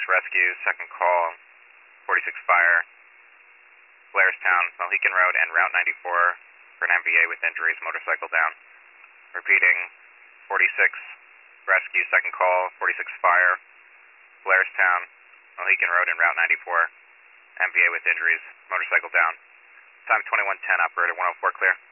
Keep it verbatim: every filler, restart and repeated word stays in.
rescue, second call, forty-six fire, Blairstown, Mohican Road, and Route ninety-four for an M V A with injuries, motorcycle down. Repeating, forty-six rescue, second call, forty-six fire, Blairstown, Mohican Road, and Route ninety-four, M V A with injuries, motorcycle down. Time twenty-one ten, operator one oh four clear.